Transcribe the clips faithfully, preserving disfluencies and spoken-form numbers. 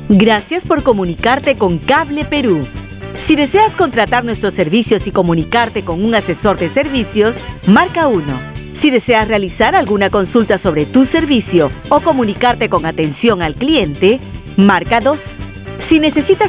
Gracias por comunicarte con Cable Perú. Si deseas contratar nuestros servicios y comunicarte con un asesor de servicios, marca uno. Si deseas realizar alguna consulta sobre tu servicio o comunicarte con atención al cliente, marca dos. Si necesitas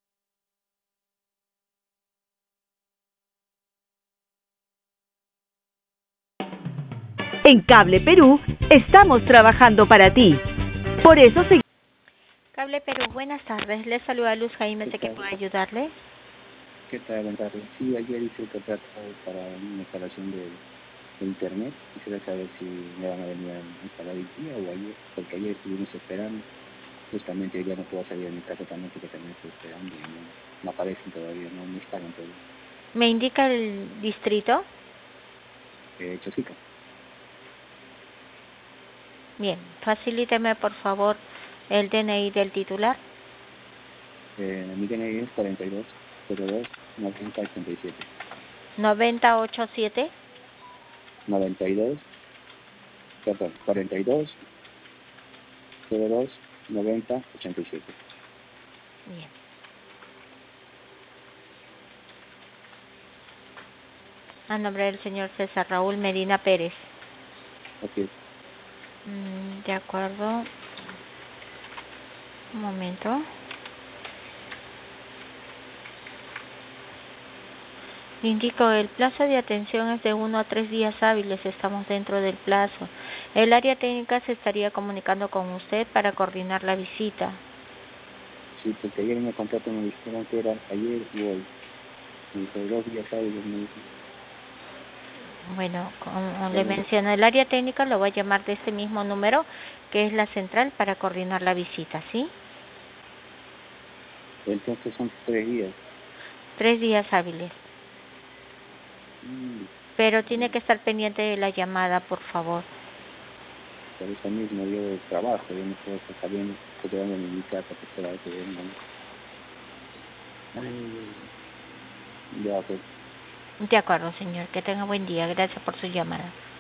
en Cable Perú, estamos trabajando para ti. Por eso se... Cable Perú, buenas tardes. Les saluda Luz Jaime, sé que puedo ayudarle. ¿Qué tal? Buenas tardes. Sí, ayer hice el contrato para una instalación de, de internet. Quisiera saber si me van a venir a instalar hoy día o ayer, porque ayer estuvimos esperando. Justamente hoy día no puedo salir de mi casa también porque también estoy esperando y no, no aparecen todavía, no me instalan todavía. ¿Me indica el distrito? Eh, Chosica. Bien, facilíteme por favor el D N I del titular. Eh, mi D N I es cuarenta y dos cero dos noventa ochenta y siete. noventa ochenta y siete. noventa y dos, perdón, cuarenta y dos cero dos noventa ochenta y siete. Bien. A nombre del señor César Raúl Medina Pérez. Ok. Mm, de acuerdo. Un momento. Indico, el plazo de atención es de uno a tres días hábiles, estamos dentro del plazo. El área técnica se estaría comunicando con usted para coordinar la visita. Sí, porque ayer en el contrato me dijeron que era ayer y hoy. Me dijo dos días hábiles, me dijo. Bueno, como le Bueno, menciono, el área técnica lo va a llamar de este mismo número, que es la central, para coordinar la visita, ¿sí? entonces son tres días. Tres días hábiles. Mm, Pero tiene bueno, que estar pendiente de la llamada, por favor. por eso mismo yo trabajo, yo no puedo estar saliendo, quedándome en mi casa para esperar que vengan. Ay, ya, pues. De acuerdo, señor. Que tenga buen día. Gracias por su llamada.